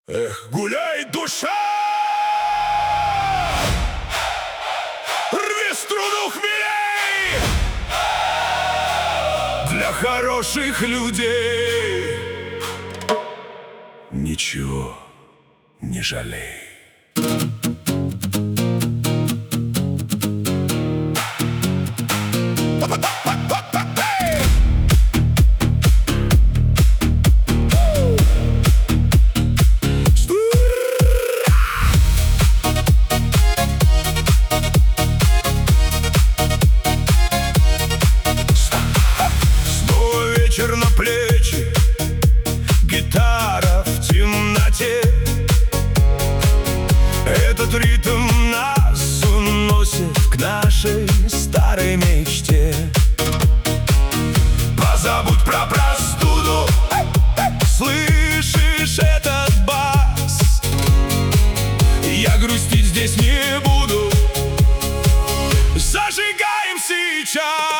Эх, гуляй, душа! Рви струну хмелей! Для хороших людей ничего не жалей. Вечер на плечи, гитара в темноте. Этот ритм нас уносит к нашей старой мечте. Позабудь про простуду, слышишь этот бас? Я грустить здесь не буду, зажигаем сейчас.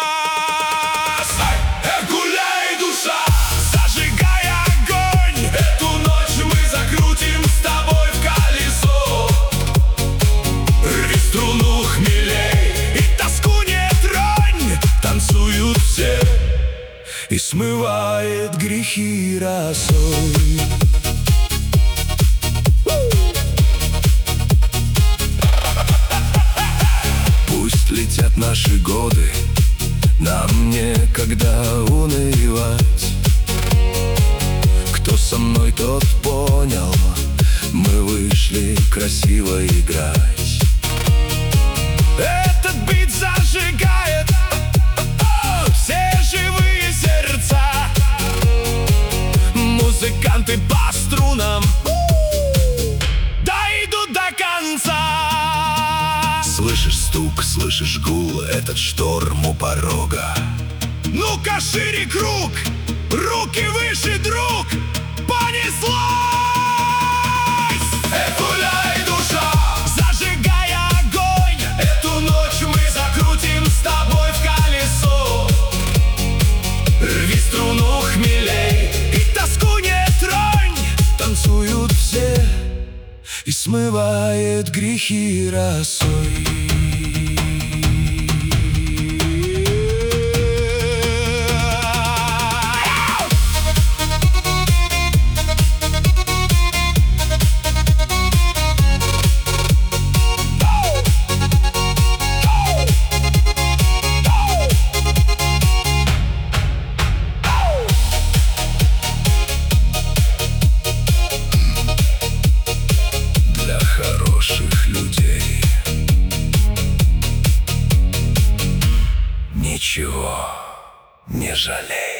И смывает грехи росой. Пусть летят наши годы, нам некогда унывать. Кто со мной, тот понял, мы вышли красиво играть. Этот бит зажигает все живые сердца. Музыканты по струнам дойдут до конца. Слышишь стук, слышишь гул, этот шторм у порога. Ну-ка шире круг, руки выше, друг, понеслась! Гуляй, душа, зажигай огонь. Эту ночь мы закрутим с тобой в колесо. Рви струну хмелей и тоску не тронь. Танцуют все и смывает грехи росой. Людей ничего не жалей.